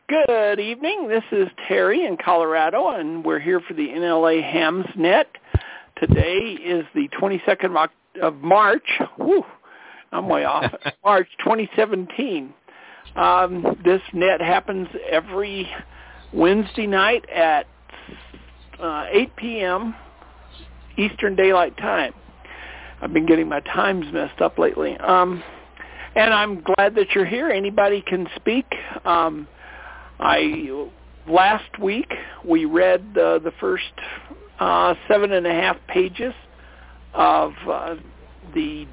Good evening. This is Terry in Colorado, and we're here for the NLA Hams Net. Today is the 22nd of March. Whew, I'm way off. March 2017. This net happens every Wednesday night at 8 p.m. Eastern Daylight Time. I've been getting my times messed up lately. And I'm glad that you're here. Anybody can speak. Last week we read the first 7.5 pages of the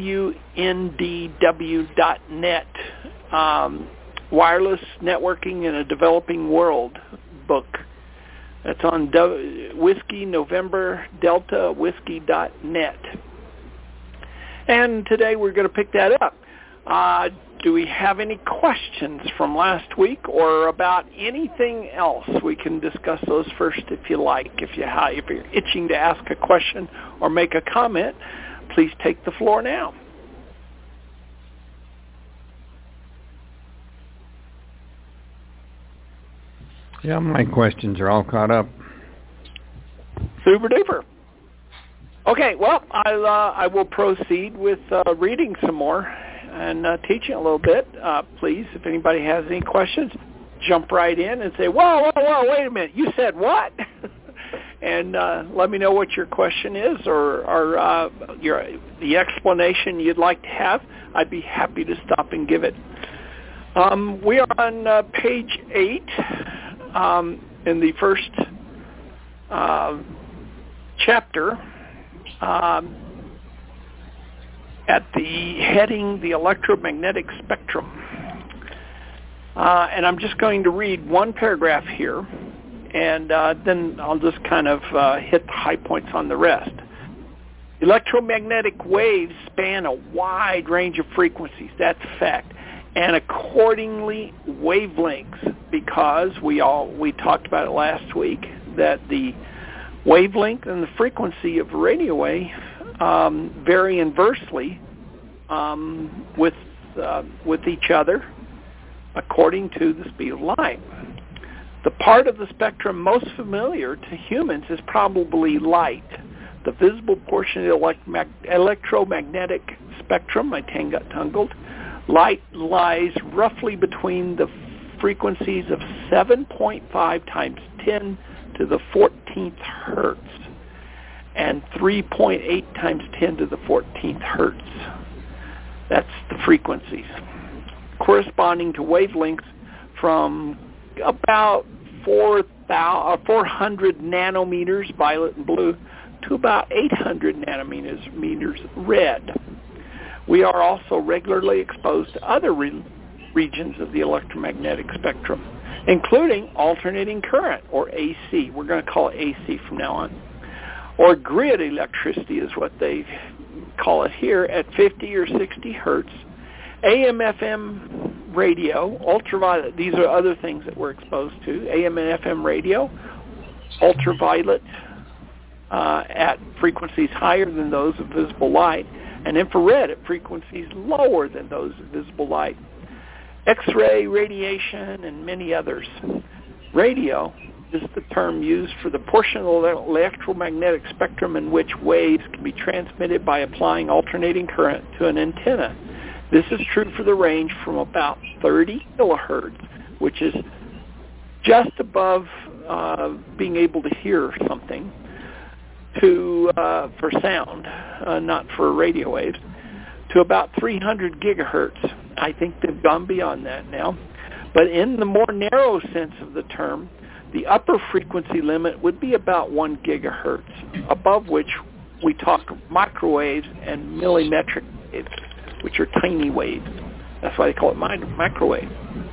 WNDW.net Wireless Networking in a Developing World book. That's on Whiskey November Delta Whiskey.net. And today we're going to pick that up. Do we have any questions from last week or about anything else? We can discuss those first if you like. If you're itching to ask a question or make a comment, please take the floor now. Yeah, my questions are all caught up. Super duper. Okay, well, I will proceed with reading some more and teaching a little bit. Please, if anybody has any questions, jump right in and say, whoa, wait a minute, you said what? And let me know what your question is or the explanation you'd like to have. I'd be happy to stop and give it. We are on page 8 in the first chapter. At the heading, the electromagnetic spectrum. And I'm just going to read one paragraph here, and then I'll just kind of hit the high points on the rest. Electromagnetic waves span a wide range of frequencies, that's a fact, and accordingly wavelengths, because we talked about it last week, that the wavelength and the frequency of a radio wave vary inversely with each other according to the speed of light. The part of the spectrum most familiar to humans is probably light. The visible portion of the electromagnetic spectrum, my tongue got tangled, light lies roughly between the frequencies of 7.5 times 10 to the 14th hertz and 3.8 times 10 to the 14th hertz. That's the frequencies, corresponding to wavelengths from about 400 nanometers violet and blue to about 800 nanometers red. We are also regularly exposed to other regions of the electromagnetic spectrum, including alternating current, or AC. We're going to call it AC from now on. Or grid electricity is what they call it here, at 50 or 60 hertz. AM/FM radio, ultraviolet, these are other things that we're exposed to. AM and FM radio, ultraviolet at frequencies higher than those of visible light, and infrared at frequencies lower than those of visible light. X-ray radiation, and many others. Radio is the term used for the portion of the electromagnetic spectrum in which waves can be transmitted by applying alternating current to an antenna. This is true for the range from about 30 kilohertz, which is just above being able to hear something, to for sound, not for radio waves, to about 300 gigahertz. I think they've gone beyond that now. But in the more narrow sense of the term, the upper frequency limit would be about 1 gigahertz, above which we talk microwaves and millimetric waves, which are tiny waves. That's why they call it microwave.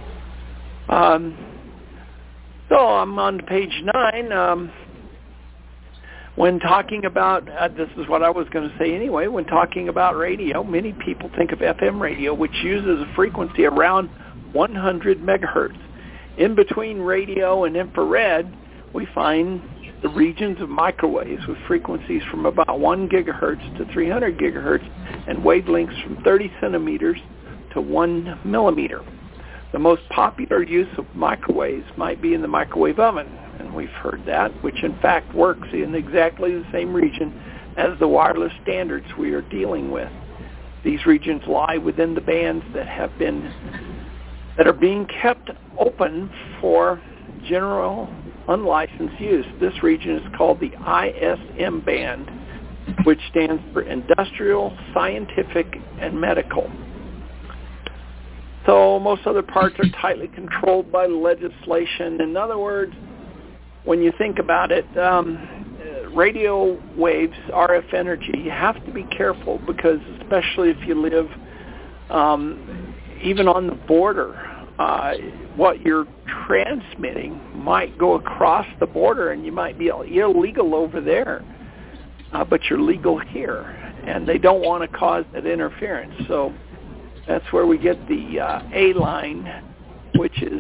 So I'm on to page 9. When talking about, this is what I was going to say anyway, when talking about radio, many people think of FM radio, which uses a frequency around 100 megahertz. In between radio and infrared, we find the regions of microwaves with frequencies from about 1 gigahertz to 300 gigahertz and wavelengths from 30 centimeters to 1 millimeter. The most popular use of microwaves might be in the microwave oven, and we've heard that, which in fact works in exactly the same region as the wireless standards we are dealing with. These regions lie within the bands that are being kept open for general unlicensed use. This region is called the ISM band, which stands for Industrial, Scientific, and Medical. So most other parts are tightly controlled by legislation. In other words, when you think about it, radio waves, RF energy, you have to be careful because especially if you live even on the border, what you're transmitting might go across the border and you might be illegal over there, but you're legal here. And they don't want to cause that interference. So that's where we get the A-line, which is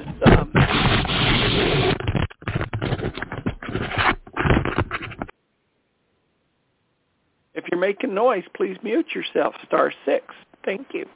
if you're making noise, please mute yourself, *6. Thank you.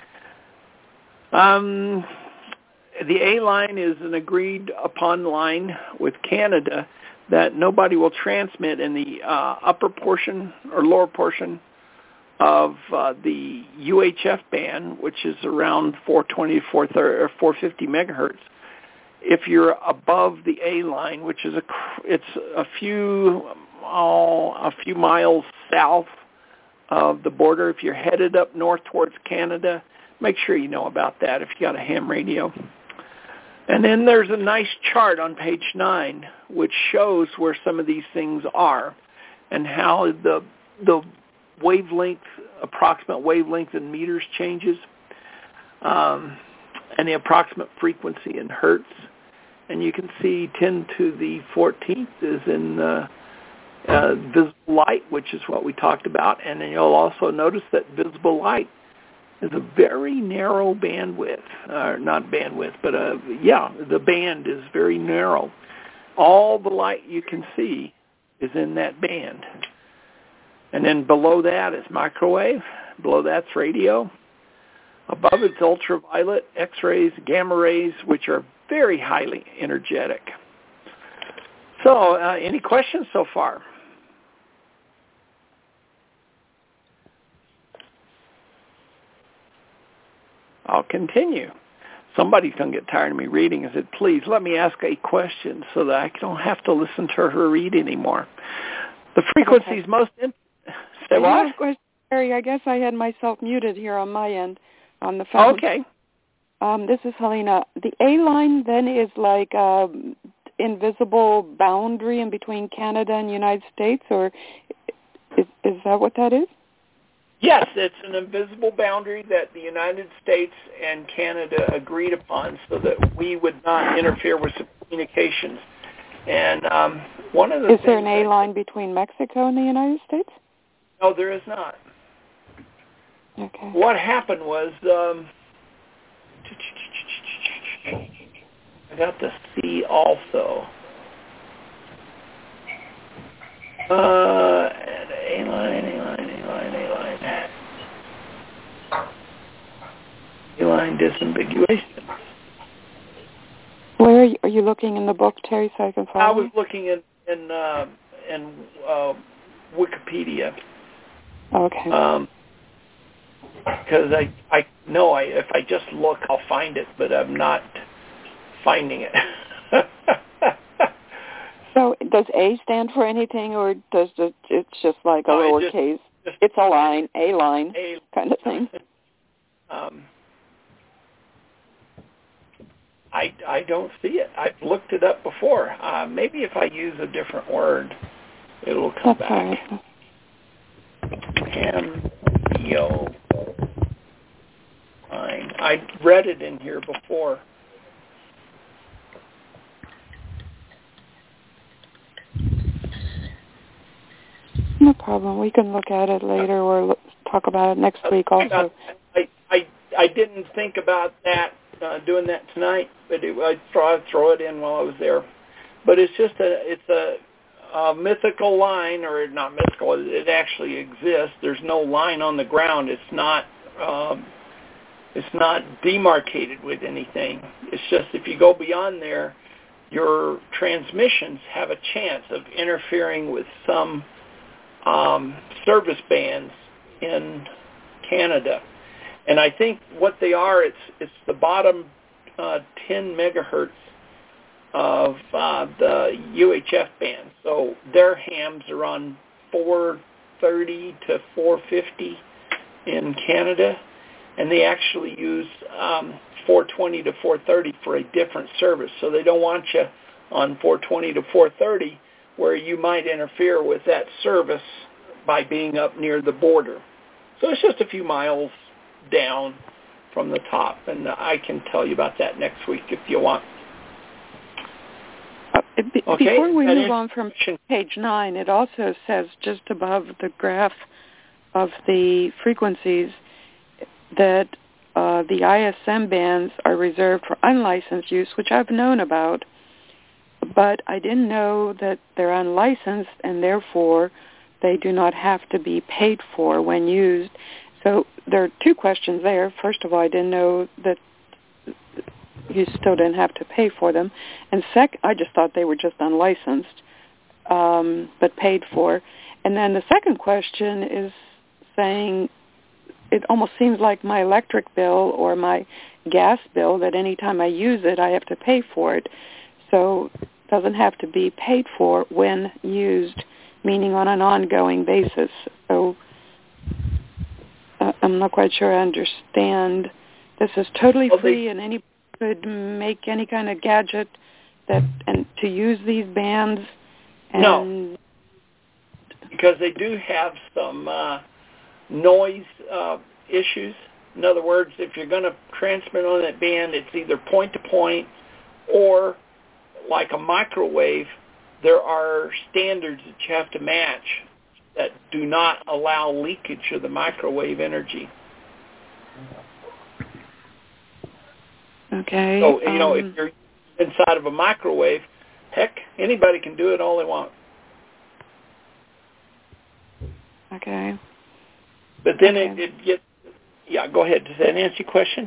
The A-line is an agreed-upon line with Canada that nobody will transmit in the upper portion or lower portion of the UHF band, which is around 420 to 450 megahertz. If you're above the A line, which is it's a few miles south of the border, if you're headed up north towards Canada, make sure you know about that if you got a ham radio. And then there's a nice chart on page 9 which shows where some of these things are and how the wavelength, approximate wavelength in meters changes, and the approximate frequency in hertz. And you can see 10 to the 14th is in visible light, which is what we talked about. And then you'll also notice that visible light is a very narrow bandwidth, not bandwidth, but the band is very narrow. All the light you can see is in that band. And then below that is microwave. Below that's radio. Above it's ultraviolet, X-rays, gamma rays, which are very highly energetic. So, any questions so far? I'll continue. Somebody's going to get tired of me reading. I said, please let me ask a question so that I don't have to listen to her read anymore. The frequencies most... Say what? Terry, I guess I had myself muted here on my end on the phone. Okay. This is Helena. The A-line then is like invisible boundary in between Canada and the United States, or is that what that is? Yes, it's an invisible boundary that the United States and Canada agreed upon so that we would not interfere with communications. And one of the Is there an A-line between Mexico and the United States? No, there is not. Okay. What happened was, I got the C also. A-line. A-line disambiguation. Where are you looking in the book, Terry, so I can follow? I was looking in Wikipedia. Okay. Because I know if I just look, I'll find it, but I'm not finding it. So does A stand for anything, or does it's just like a lowercase? It's a line, A-line kind of thing. I don't see it. I've looked it up before. Maybe if I use a different word, it'll come back. Right. Cameo line. I read it in here before. No problem. We can look at it later or talk about it next week also. I didn't think about that, doing that tonight, but I'd throw it in while I was there. But it's just a mythical line, or not mythical, it actually exists. There's no line on the ground. It's not It's not demarcated with anything. It's just if you go beyond there, your transmissions have a chance of interfering with some service bands in Canada. And I think what they are, it's the bottom 10 megahertz of the UHF band. So their hams are on 430 to 450 in Canada, and they actually use 420 to 430 for a different service. So they don't want you on 420 to 430 where you might interfere with that service by being up near the border. So it's just a few miles down from the top, and I can tell you about that next week if you want. Okay. Before we move on from page 9, it also says just above the graph of the frequencies that the ISM bands are reserved for unlicensed use, which I've known about, but I didn't know that they're unlicensed and therefore they do not have to be paid for when used. So there are two questions there. First of all, I didn't know that you still didn't have to pay for them. And second, I just thought they were just unlicensed, but paid for. And then the second question is saying it almost seems like my electric bill or my gas bill that any time I use it, I have to pay for it. So it doesn't have to be paid for when used, meaning on an ongoing basis. So I'm not quite sure I understand. This is totally free, and anybody could make any kind of gadget and to use these bands. And no, because they do have some noise issues. In other words, if you're going to transmit on that band, it's either point-to-point or like a microwave. There are standards that you have to match that do not allow leakage of the microwave energy. Okay. So, if you're inside of a microwave, heck, anybody can do it all they want. Okay. But then it gets, go ahead. Does that answer your question?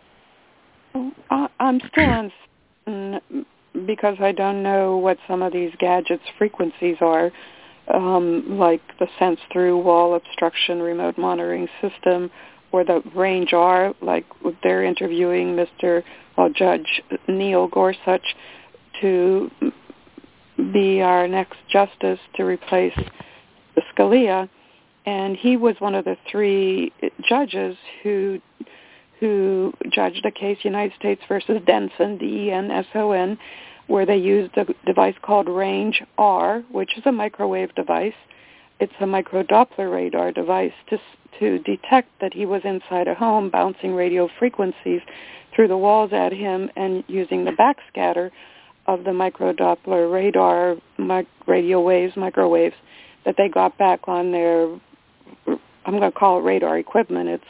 I'm still uncertain because I don't know what some of these gadgets' frequencies are, like the sense-through wall obstruction remote monitoring system, or the range R, like they're interviewing Judge Neil Gorsuch to be our next justice to replace Scalia. And he was one of the 3 judges who judged a case, United States versus Denson, D-E-N-S-O-N, where they used a device called Range R, which is a microwave device. It's a microdoppler radar device to detect that he was inside a home, bouncing radio frequencies through the walls at him and using the backscatter of the microdoppler radar microwaves that they got back on their, I'm going to call it radar equipment.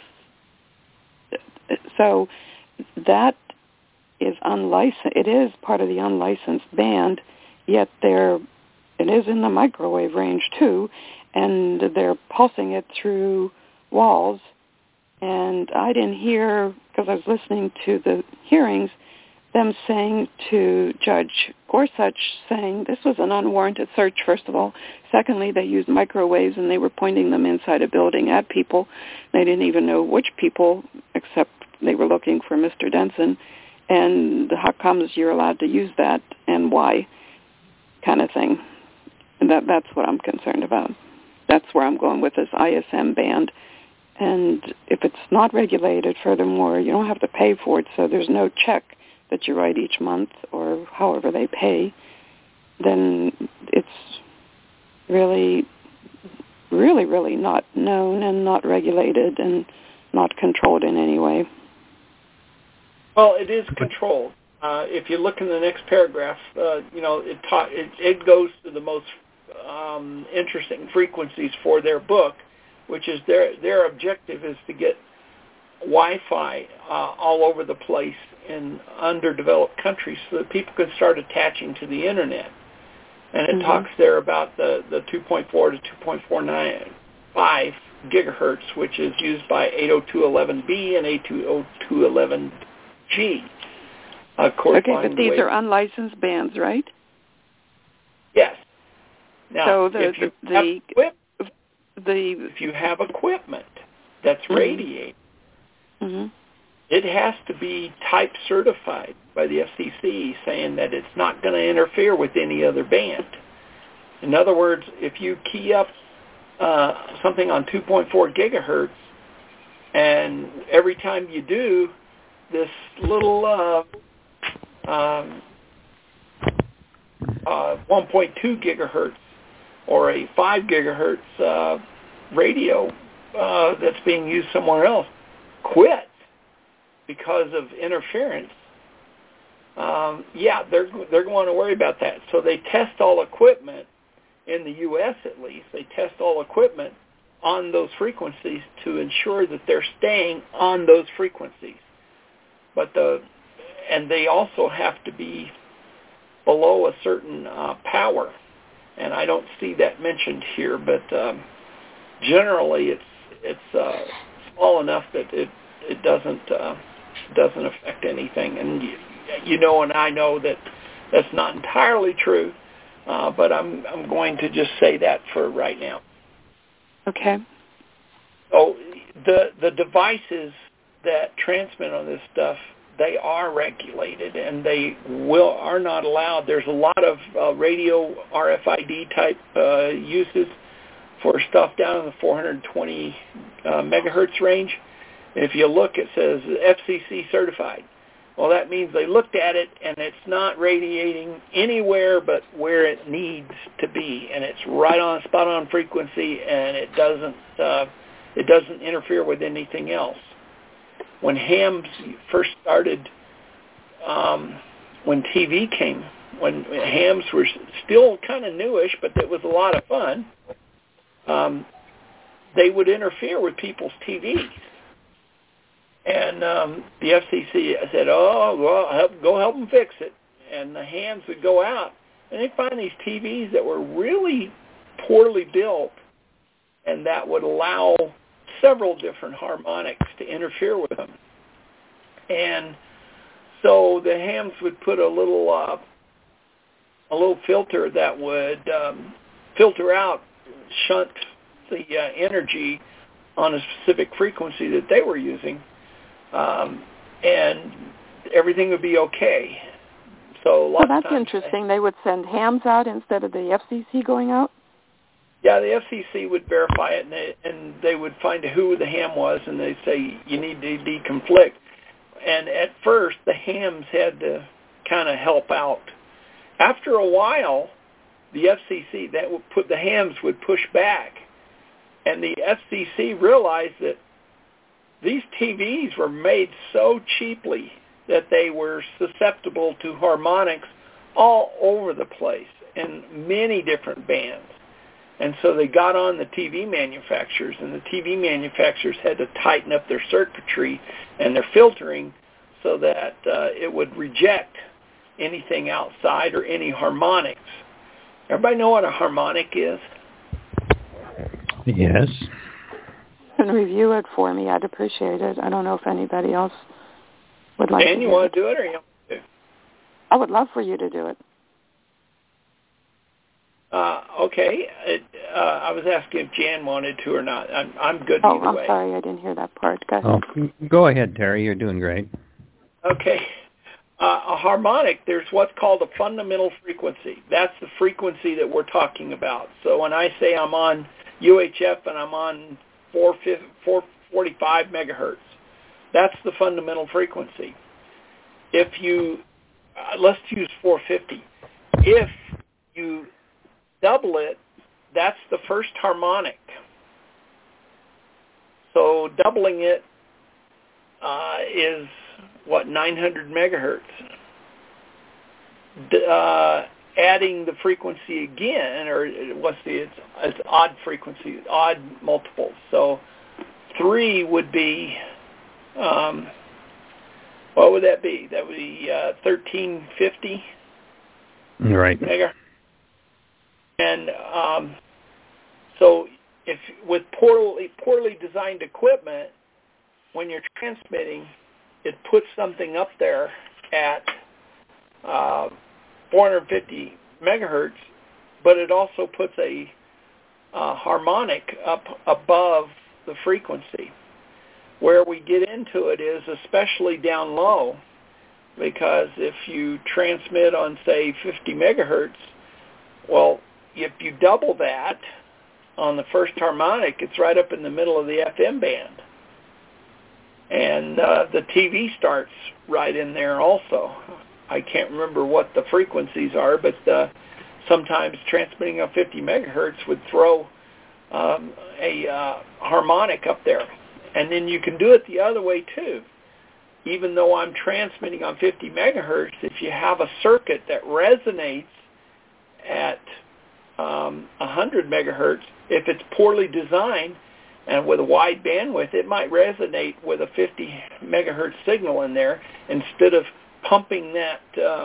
So that is unlicensed. It is part of the unlicensed band, yet it is in the microwave range too, and they're pulsing it through walls. And I didn't hear, because I was listening to the hearings, them saying to Judge Gorsuch, saying this was an unwarranted search, first of all. Secondly, they used microwaves and they were pointing them inside a building at people. They didn't even know which people, except they were looking for Mr. Denson. And how comes you're allowed to use that and why, kind of thing. And that's what I'm concerned about. That's where I'm going with this ISM band. And if it's not regulated, furthermore, you don't have to pay for it, so there's no check that you write each month or however they pay, then it's really, really, really not known and not regulated and not controlled in any way. Well, it is controlled. If you look in the next paragraph, it goes to the most interesting frequencies for their book, which is their objective is to get Wi-Fi all over the place in underdeveloped countries so that people can start attaching to the Internet. And it talks there about the 2.4 to 2.45 gigahertz, which is used by 802.11b and 802.11g. Okay, but these are unlicensed bands, right? Yes. Now, so if you have equipment that's radiating, it has to be type certified by the FCC, saying that it's not going to interfere with any other band. In other words, if you key up something on 2.4 gigahertz, and every time you do, this little 1.2 gigahertz or a 5 gigahertz radio that's being used somewhere else quits because of interference, they're going to worry about that. So they test all equipment, in the U.S. at least, they test all equipment on those frequencies to ensure that they're staying on those frequencies. And they also have to be below a certain power, and I don't see that mentioned here, but generally it's small enough that it doesn't affect anything. And you know, and I know that that's not entirely true, but I'm going to just say that for right now. Okay. So the devices that transmit on this stuff, they are regulated, and they are not allowed. There's a lot of radio RFID type uses for stuff down in the 420 megahertz range. If you look, it says FCC certified. Well, that means they looked at it, and it's not radiating anywhere but where it needs to be, and it's right on spot on frequency, and it doesn't interfere with anything else. When hams first started, when TV came, when hams were still kind of newish, but it was a lot of fun, they would interfere with people's TVs. And the FCC said, oh, well, go help them fix it. And the hams would go out, and they'd find these TVs that were really poorly built, and that would allow several different harmonics to interfere with them. And so the hams would put a little filter that would filter out, shunt the energy on a specific frequency that they were using, and everything would be okay. So that's interesting. They would send hams out instead of the FCC going out? Yeah, the FCC would verify it, and they would find who the ham was, and they'd say, you need to deconflict. And at first, the hams had to kind of help out. After a while, the FCC, the hams would push back, and the FCC realized that these TVs were made so cheaply that they were susceptible to harmonics all over the place in many different bands. And so they got on the TV manufacturers, and the TV manufacturers had to tighten up their circuitry and their filtering so that it would reject anything outside or any harmonics. Everybody know what a harmonic is? Yes. And review it for me. I'd appreciate it. I don't know if anybody else would like to do it. Dan, you want to do it, or you want to? I would love for you to do it. Okay. I was asking if Jan wanted to or not. I'm good either way. Oh, I'm sorry. I didn't hear that part. Go ahead. Oh, go ahead, Terry. You're doing great. Okay. A harmonic, there's what's called a fundamental frequency. That's the frequency that we're talking about. So when I say I'm on UHF and I'm on 445 megahertz, that's the fundamental frequency. If you, let's use 450. If you double it, that's the first harmonic. So doubling it is, 900 megahertz. Adding the frequency again, or it's odd frequency, odd multiples. So 3 would be, what would that be? That would be 1350 right. megahertz. And so if with poorly designed equipment, when you're transmitting, it puts something up there at 450 megahertz, but it also puts a harmonic up above the frequency. Where we get into it is especially down low, because if you transmit on, say, 50 megahertz, well, if you double that on the first harmonic, it's right up in the middle of the FM band. And the TV starts right in there also. I can't remember what the frequencies are, but sometimes transmitting on 50 megahertz would throw a harmonic up there. And then you can do it the other way too. Even though I'm transmitting on 50 megahertz, if you have a circuit that resonates at 100 megahertz, if it's poorly designed and with a wide bandwidth, it might resonate with a 50 megahertz signal in there. Instead of pumping that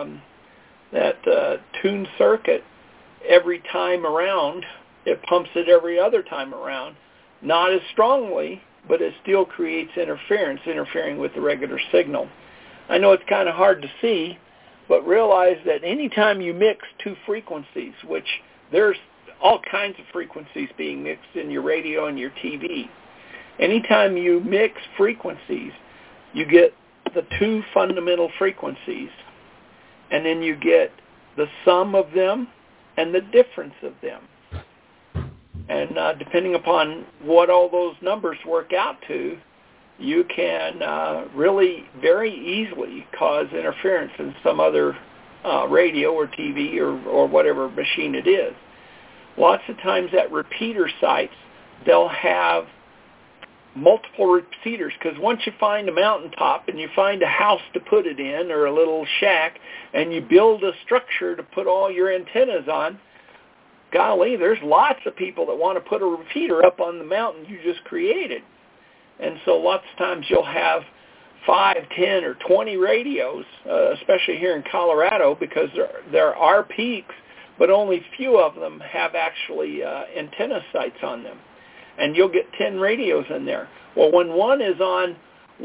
tuned circuit every time around, it pumps it every other time around. Not as strongly, but it still creates interference, interfering with the regular signal. I know it's kind of hard to see, but realize that anytime you mix two frequencies, which there's all kinds of frequencies being mixed in your radio and your TV, anytime you mix frequencies, you get the two fundamental frequencies, and then you get the sum of them and the difference of them. And depending upon what all those numbers work out to, you can really very easily cause interference in some other radio or TV or whatever machine it is. Lots of times at repeater sites, they'll have multiple repeaters, because once you find a mountaintop and you find a house to put it in or a little shack and you build a structure to put all your antennas on, golly, there's lots of people that want to put a repeater up on the mountain you just created. And so lots of times you'll have 5, 10, or 20 radios, especially here in Colorado, because there are peaks, but only few of them have actually antenna sites on them. And you'll get 10 radios in there. Well, when one is on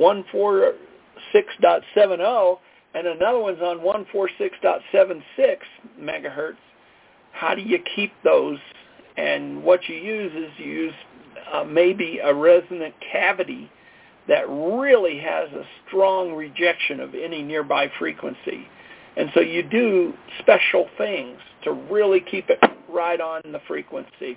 146.70 and another one's on 146.76 megahertz, how do you keep those? And what you use is maybe a resonant cavity that really has a strong rejection of any nearby frequency. And so you do special things to really keep it right on the frequency.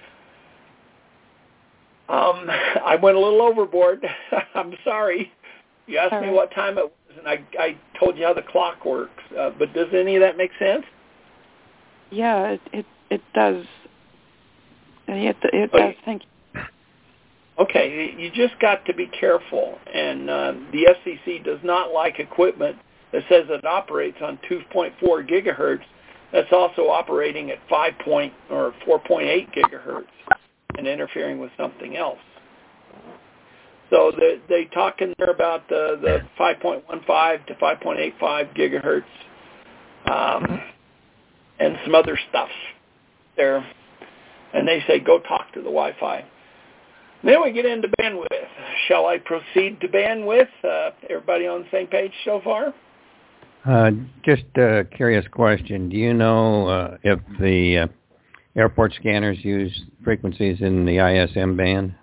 I went a little overboard. I'm sorry. You asked me what time it was, and I told you how the clock works. But does any of that make sense? Yeah, it does. It does. Thank you. Okay, you just got to be careful, and the FCC does not like equipment that says it operates on 2.4 gigahertz that's also operating at 4.8 gigahertz and interfering with something else. So they talk in there about the 5.15 to 5.85 gigahertz and some other stuff there. And they say, go talk to the Wi-Fi. Then we get into bandwidth. Shall I proceed to bandwidth? Everybody on the same page so far? Just a curious question. Do you know if the airport scanners use frequencies in the ISM band?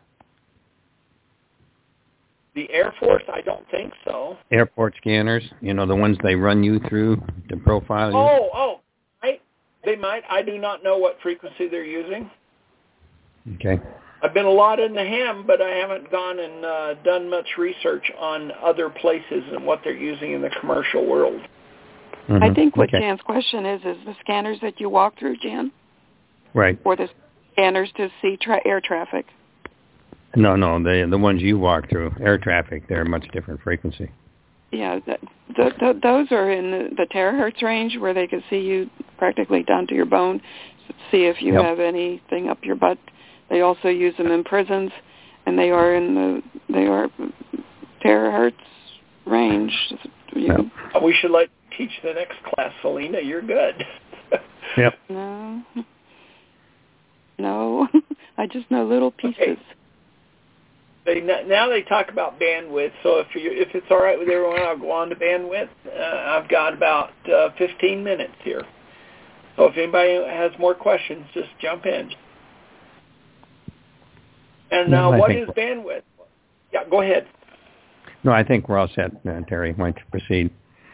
The Air Force? I don't think so. Airport scanners, the ones they run you through to profile you? Oh, they might. I do not know what frequency they're using. Okay. I've been a lot in the ham, but I haven't gone and done much research on other places and what they're using in the commercial world. Mm-hmm. I think what Jan's question is the scanners that you walk through, Jan? Right. Or the scanners to see air traffic? No, the ones you walk through, air traffic, they're a much different frequency. Yeah, those are in the terahertz range where they can see you practically down to your bone, see if you have anything up your butt. They also use them in prisons, and they are terahertz range. We should teach the next class, Selena. You're good. Yep. No, I just know little pieces. Okay. Now they talk about bandwidth, so if it's all right with everyone, I'll go on to bandwidth. I've got about 15 minutes here. So if anybody has more questions, just jump in. And what is bandwidth? Yeah, go ahead. No, I think we're all set, Terry. Why don't you proceed?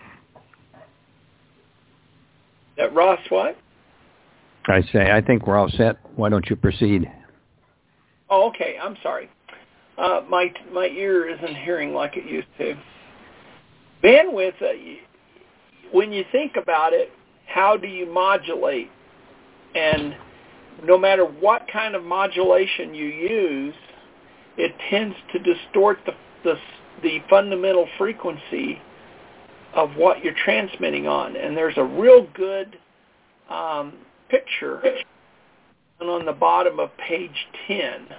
Ross, what? I think we're all set. Why don't you proceed? Oh, okay. I'm sorry. My ear isn't hearing like it used to. Bandwidth, when you think about it, how do you modulate? And no matter what kind of modulation you use, it tends to distort the fundamental frequency of what you're transmitting on. And there's a real good picture on the bottom of page 10.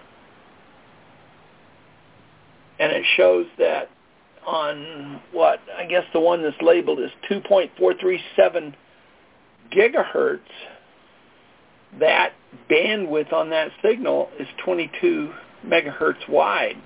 And it shows that on I guess the one that's labeled as 2.437 gigahertz, that bandwidth on that signal is 22 megahertz wide.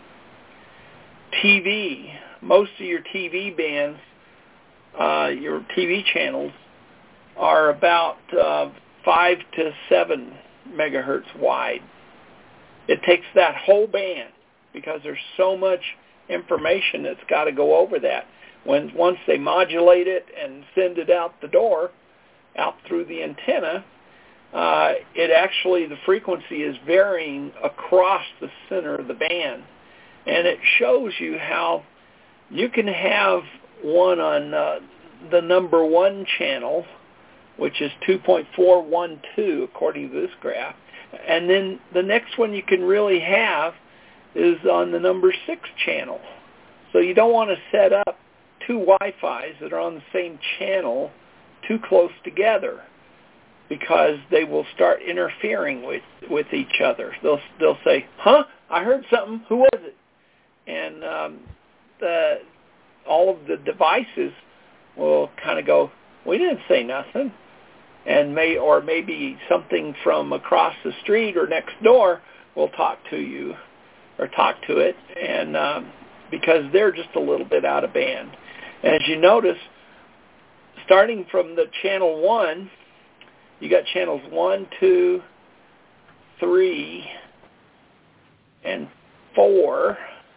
TV, most of your TV bands, your TV channels, are about 5 to 7 megahertz wide. It takes that whole band because there's so much information that's got to go over that. Once they modulate it and send it out the door, out through the antenna, the frequency is varying across the center of the band. And it shows you how you can have one on the number 1 channel, which is 2.412 according to this graph. And then the next one you can really have is on the number 6 channel. So you don't want to set up two Wi-Fis that are on the same channel too close together, because they will start interfering with each other. They'll say, "Huh? I heard something. Who was it?" And all of the devices will kind of go, "We didn't say nothing," and maybe something from across the street or next door will talk to you or talk to it, and because they're just a little bit out of band. And as you notice, starting from the channel 1, you got channels 1, 2, 3, and 4,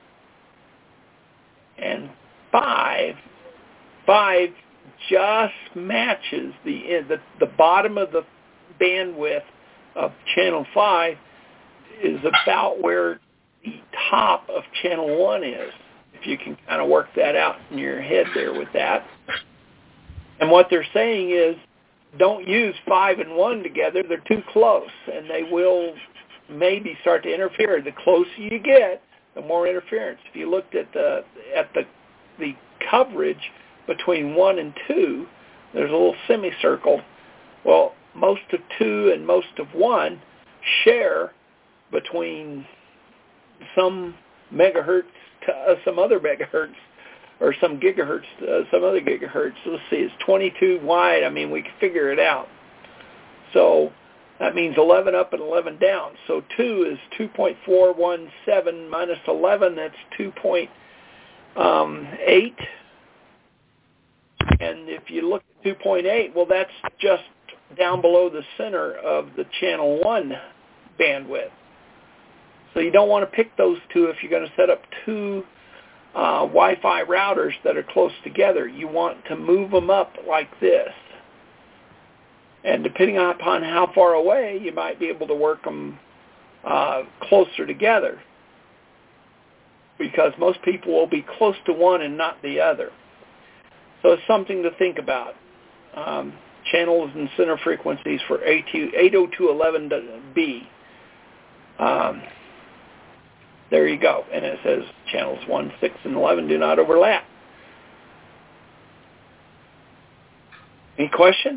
and 5. 5 just matches the bottom of the bandwidth of channel 5 is about where the top of channel 1 is, if you can kind of work that out in your head there with that. And what they're saying is, don't use 5 and 1 together. They're too close, and they will maybe start to interfere. The closer you get, the more interference. If you looked at the coverage between 1 and 2, there's a little semicircle. Well, most of 2 and most of 1 share between some megahertz to some other megahertz, or some gigahertz to some other gigahertz. So let's see, it's 22 wide. I mean, we can figure it out. So that means 11 up and 11 down. So 2 is 2.417 minus 11, that's 2.8. And if you look at 2.8, well, that's just down below the center of the channel 1 bandwidth. So you don't want to pick those two if you're going to set up two Wi-Fi routers that are close together. You want to move them up like this. And depending upon how far away, you might be able to work them closer together, because most people will be close to one and not the other. So it's something to think about. Channels and center frequencies for 802.11b. There you go. And it says channels 1, 6, and 11 do not overlap. Any questions?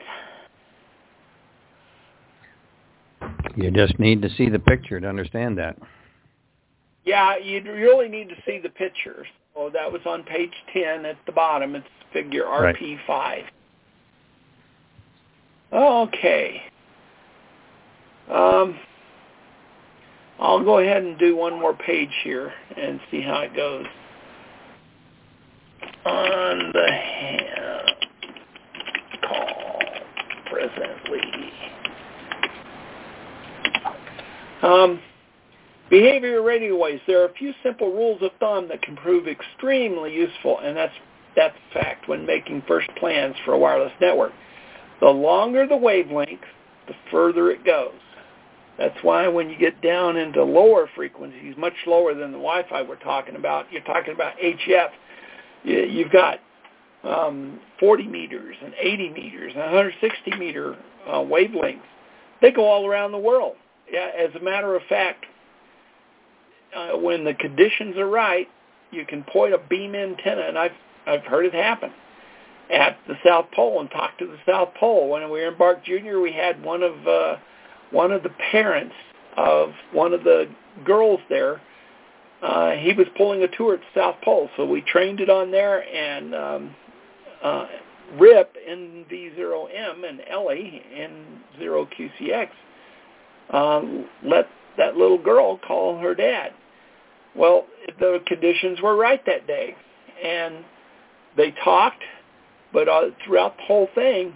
You just need to see the picture to understand that. Yeah, you really need to see the pictures. Oh, that was on page 10 at the bottom. It's figure RP5. Right. On I'll go ahead and do one more page here and see how it goes. On the hand call presently. Behavior radio waves. There are a few simple rules of thumb that can prove extremely useful, and that's a fact when making first plans for a wireless network. The longer the wavelength, the further it goes. That's why when you get down into lower frequencies, much lower than the Wi-Fi we're talking about, you're talking about HF, you've got 40 meters and 80 meters and 160 meter wavelengths. They go all around the world. Yeah, as a matter of fact, when the conditions are right, you can point a beam antenna, and I've heard it happen, at the South Pole and talk to the South Pole. When we were in Bark Junior, we had one of the parents of one of the girls there. He was pulling a tour at the South Pole, so we trained it on there, and Rip NV0M and Ellie N0QCX let that little girl call her dad. Well, the conditions were right that day, and they talked, but throughout the whole thing,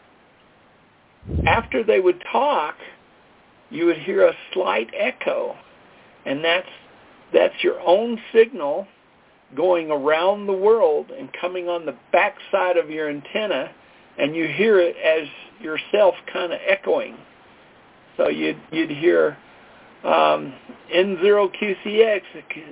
after they would talk, you would hear a slight echo, and that's your own signal going around the world and coming on the backside of your antenna, and you hear it as yourself kind of echoing. So you'd hear N0QCX,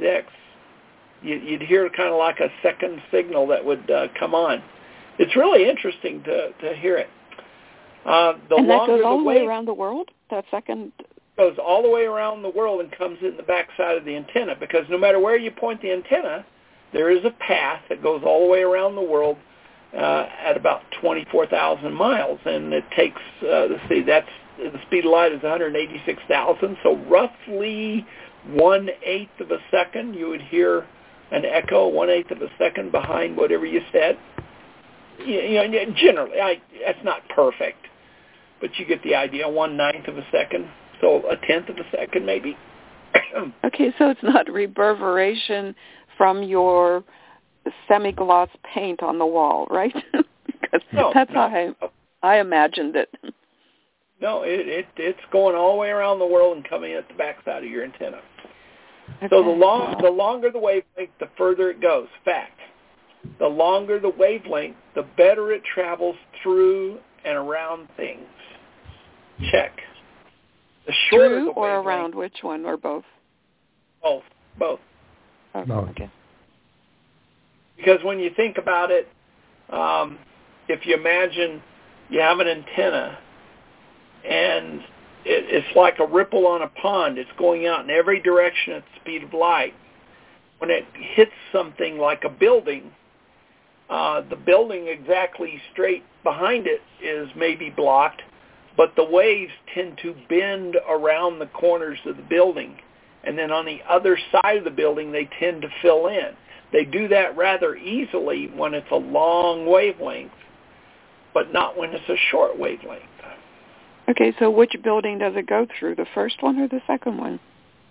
you'd hear kind of like a second signal that would come on. It's really interesting to hear it. And that goes all the way around the world? That second goes all the way around the world and comes in the backside of the antenna, because no matter where you point the antenna, there is a path that goes all the way around the world at about 24,000 miles, and it takes, let's see, that's the speed of light is 186,000, so roughly 1/8 of a second you would hear an echo, 1/8 of a second behind whatever you said. You know, generally, that's not perfect, but you get the idea, 1/9 of a second, so 1/10 of a second maybe. Okay, so it's not reverberation from your semi-gloss paint on the wall, right? Because that's how I imagined it. No, it's going all the way around the world and coming at the backside of your antenna. Okay. So the longer the wavelength, the further it goes. Fact. The longer the wavelength, the better it travels through and around things. Check. The shorter through the or wavelength, around, which one, or both? Both. Okay. Because when you think about it, if you imagine you have an antenna, and it's like a ripple on a pond. It's going out in every direction at the speed of light. When it hits something like a building, the building exactly straight behind it is maybe blocked, but the waves tend to bend around the corners of the building. And then on the other side of the building, they tend to fill in. They do that rather easily when it's a long wavelength, but not when it's a short wavelength. Okay, so which building does it go through, the first one or the second one?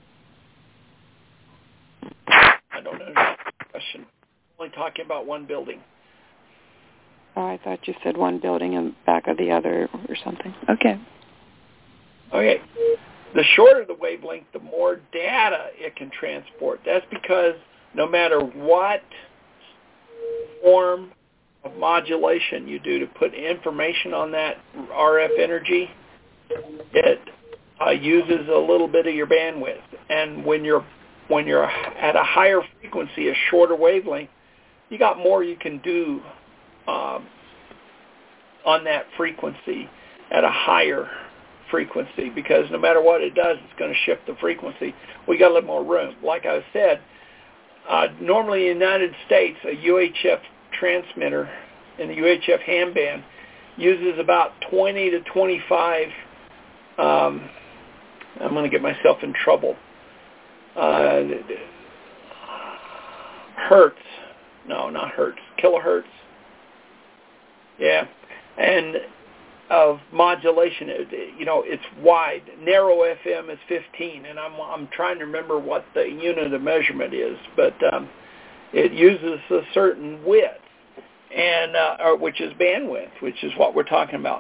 I don't know that question. I'm only talking about one building. Oh, I thought you said one building in back of the other or something. Okay. Okay. The shorter the wavelength, the more data it can transport. That's because no matter what form of modulation you do to put information on that RF energy, it uses a little bit of your bandwidth. And when you're at a higher frequency, a shorter wavelength, you got more you can do on that frequency at a higher frequency, because no matter what it does, it's going to shift the frequency. We got a little more room. Like I said, normally in the United States, a UHF transmitter in the UHF ham band uses about 20 to 25, I'm going to get myself in trouble, hertz. No, not hertz. Kilohertz. Yeah. And of modulation. It's wide. Narrow FM is 15, and I'm trying to remember what the unit of measurement is, but it uses a certain width, and which is bandwidth, which is what we're talking about.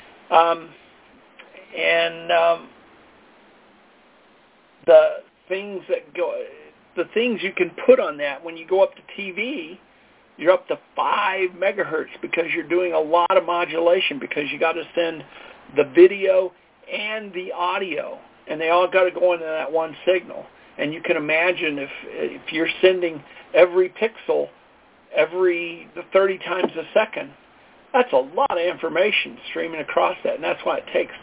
The things you can put on that, when you go up to TV, you're up to 5 megahertz because you're doing a lot of modulation, because you got to send the video and the audio, and they all got to go into that one signal. And you can imagine if you're sending every pixel every 30 times a second, that's a lot of information streaming across that, and that's why it takes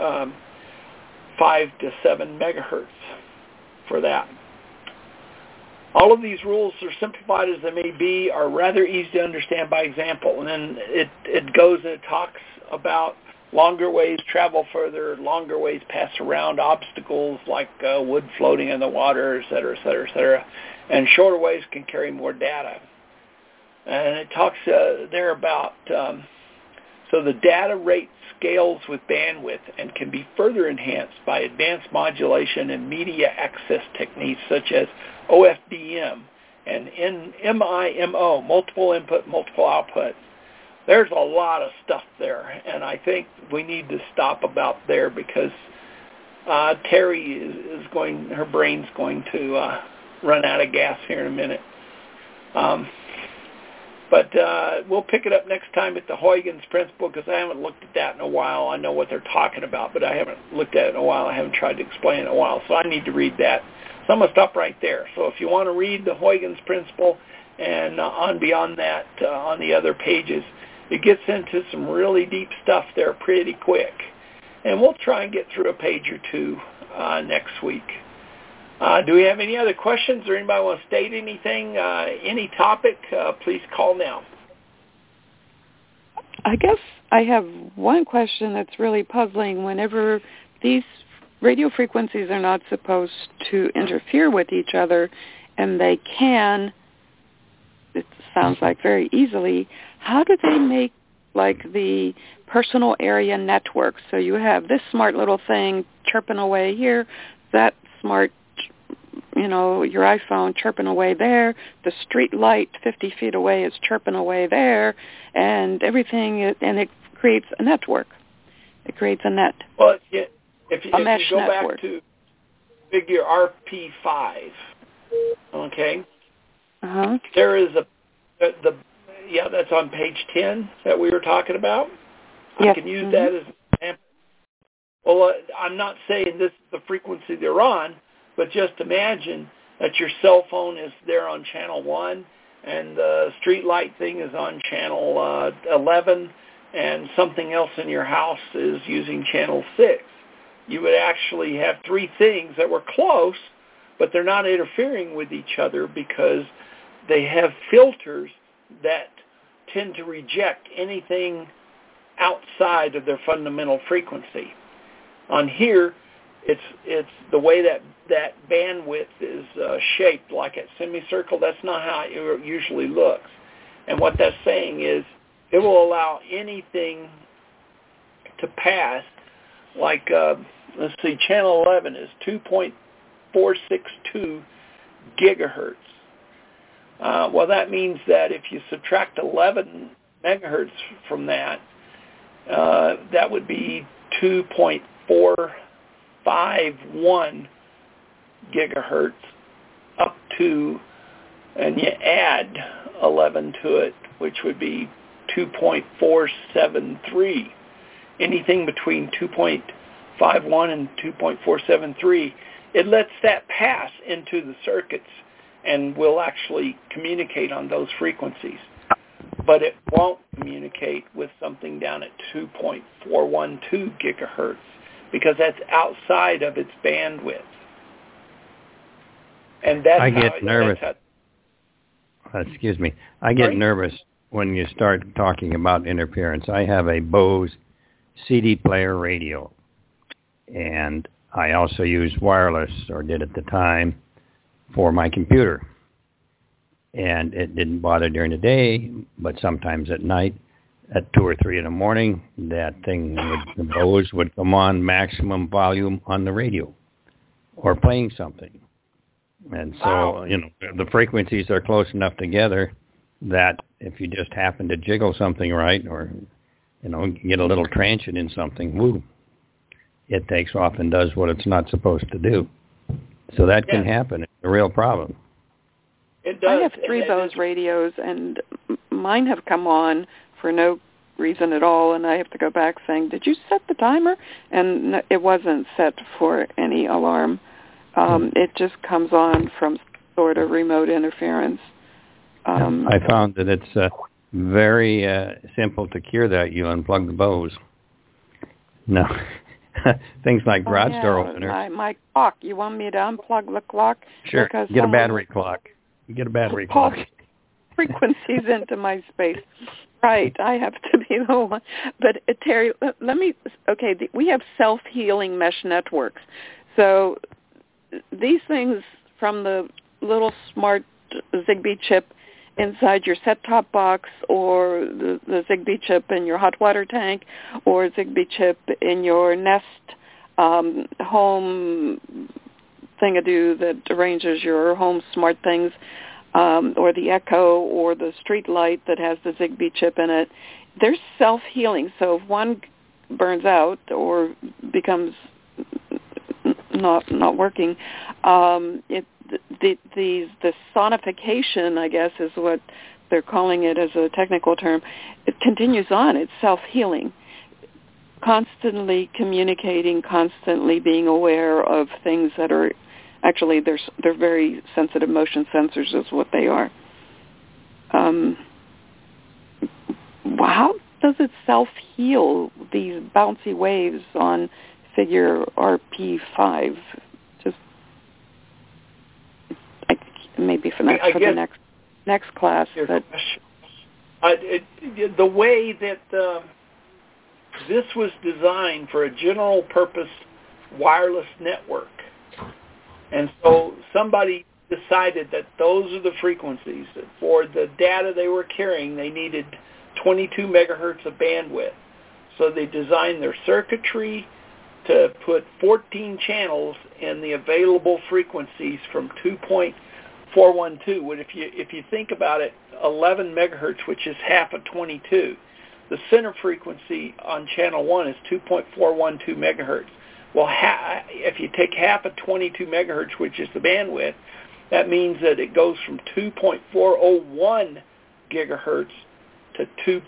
5 to 7 megahertz for that. All of these rules, are simplified as they may be, are rather easy to understand by example. And then it goes and it talks about longer ways travel further, longer ways pass around obstacles like wood floating in the water, et cetera, et cetera, et cetera. And shorter ways can carry more data. And it talks there about, so the data rate scales with bandwidth and can be further enhanced by advanced modulation and media access techniques such as OFDM and MIMO, multiple input, multiple output. There's a lot of stuff there, and I think we need to stop about there because Terry her brain's going to run out of gas here in a minute. But we'll pick it up next time at the Huygens Principle, because I haven't looked at that in a while. I know what they're talking about, but I haven't looked at it in a while. I haven't tried to explain it in a while, so I need to read that. So I'm going to stop right there. So if you want to read the Huygens Principle and on beyond that on the other pages, it gets into some really deep stuff there pretty quick. And we'll try and get through a page or two next week. Do we have any other questions or anybody want to state anything, any topic? Please call now. I guess I have one question that's really puzzling. Whenever these radio frequencies are not supposed to interfere with each other, and they can, it sounds like very easily, how do they make like the personal area network? So you have this smart little thing chirping away here, that smart, your iPhone chirping away there, the street light 50 feet away is chirping away there, and everything, and it creates a network. It creates a net. Well, if you go network. back to figure RP5, okay, there is that's on page 10 that we were talking about. Yes. I can use that as an example. Well, I'm not saying this is the frequency they're on, but just imagine that your cell phone is there on channel 1, and the street light thing is on channel 11, and something else in your house is using channel 6. You would actually have 3 things that were close, but they're not interfering with each other because they have filters that tend to reject anything outside of their fundamental frequency. On here, it's the way that bandwidth is shaped like a semicircle. That's not how it usually looks. And what that's saying is it will allow anything to pass, like, let's see, channel 11 is 2.462 gigahertz. Well, that means that if you subtract 11 megahertz from that would be 2.451 gigahertz up to, and you add 11 to it, which would be 2.473. Anything between 2.51 and 2.473, it lets that pass into the circuits and will actually communicate on those frequencies. But it won't communicate with something down at 2.412 gigahertz because that's outside of its bandwidth. And that's I get nervous. Excuse me. I get nervous when you start talking about interference. I have a Bose CD player radio, and I also use wireless, or did at the time, for my computer. And it didn't bother during the day, but sometimes at night. at 2 or 3 in the morning, that thing, the Bose would come on maximum volume on the radio or playing something. And so, the frequencies are close enough together that if you just happen to jiggle something right or, get a little transient in something, woo, it takes off and does what it's not supposed to do. So that can happen. It's a real problem. It does. I have 3 Bose radios, and mine have come on for no reason at all, and I have to go back saying, did you set the timer? And it wasn't set for any alarm. It just comes on from sort of remote interference. I found that it's very simple to cure that. You unplug the Bose. No. Things like garage door openers. My clock. You want me to unplug the clock? Sure. Get a battery clock. Get a battery clock. Frequencies into my space. Right. I have to be the one. But Terry, let me. Okay. We have self-healing mesh networks. So these things from the little smart Zigbee chip inside your set-top box, or the Zigbee chip in your hot water tank, or Zigbee chip in your Nest home thingadoo that arranges your home smart things, or the Echo, or the street light that has the Zigbee chip in it. They're self-healing. So if one burns out or becomes not working, the sonification, I guess, is what they're calling it as a technical term. It continues on. It's self-healing, constantly communicating, constantly being aware of things that are actually they're very sensitive motion sensors is what they are. How does it self-heal these bouncy waves on figure RP5? Maybe for the next class. But the way that this was designed for a general purpose wireless network, and so somebody decided that those are the frequencies. For the data they were carrying, they needed 22 megahertz of bandwidth. So they designed their circuitry to put 14 channels in the available frequencies from 2.412. If you think about it, 11 megahertz, which is half of 22. The center frequency on channel 1 is 2.412 megahertz. Well, if you take half of 22 megahertz, which is the bandwidth, that means that it goes from 2.401 gigahertz to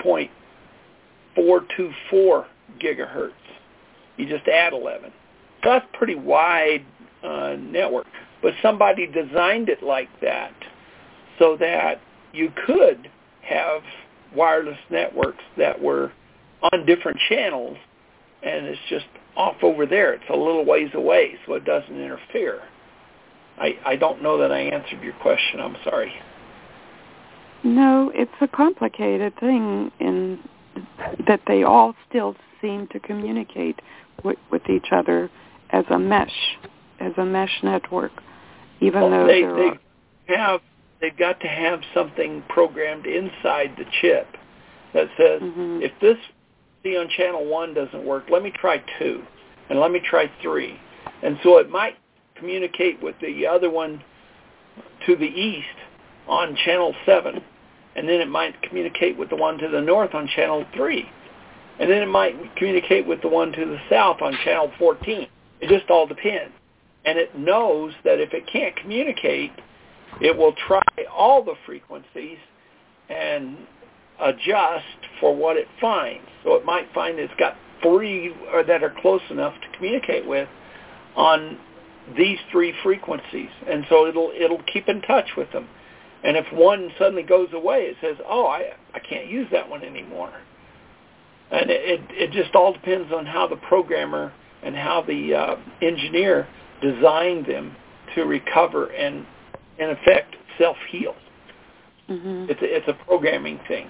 2.424 gigahertz. You just add 11. So that's a pretty wide network. But somebody designed it like that so that you could have wireless networks that were on different channels, and it's just off over there. It's a little ways away, so it doesn't interfere. I don't know that I answered your question. I'm sorry. No, it's a complicated thing in that they all still seem to communicate with each other as a mesh network, even though they've got to have something programmed inside the chip that says, if this on channel 1 doesn't work, let me try 2, and let me try 3. And so it might communicate with the other one to the east on channel 7, and then it might communicate with the one to the north on channel 3, and then it might communicate with the one to the south on channel 14. It just all depends. And it knows that if it can't communicate, it will try all the frequencies and adjust for what it finds. So it might find it's got 3 that are close enough to communicate with on these 3 frequencies, and so it'll keep in touch with them. And if one suddenly goes away, it says, "Oh, I can't use that one anymore." And it just all depends on how the programmer and how the engineer designed them to recover and, in effect, self-heal. It's a programming thing.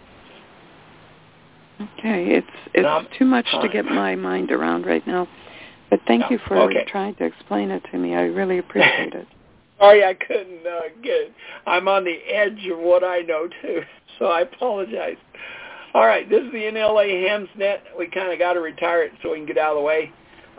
Okay, it's too much to get my mind around right now. But thank you for trying to explain it to me. I really appreciate it. Sorry, I couldn't get it. I'm on the edge of what I know, too, so I apologize. All right, this is the NLA Hams Net. We kind of got to retire it so we can get out of the way.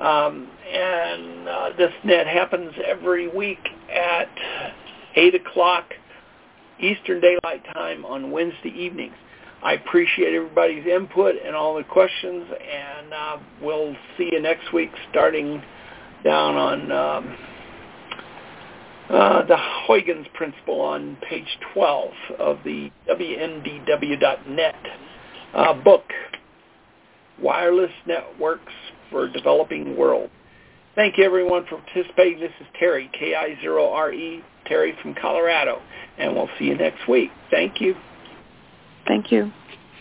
This net happens every week at 8 o'clock Eastern Daylight Time on Wednesday evenings. I appreciate everybody's input and all the questions, and we'll see you next week starting down on the Huygens Principle on page 12 of the WNDW.net book, Wireless Networks for Developing World. Thank you, everyone, for participating. This is Terry, K-I-0-R-E, Terry from Colorado, and we'll see you next week. Thank you. Thank you.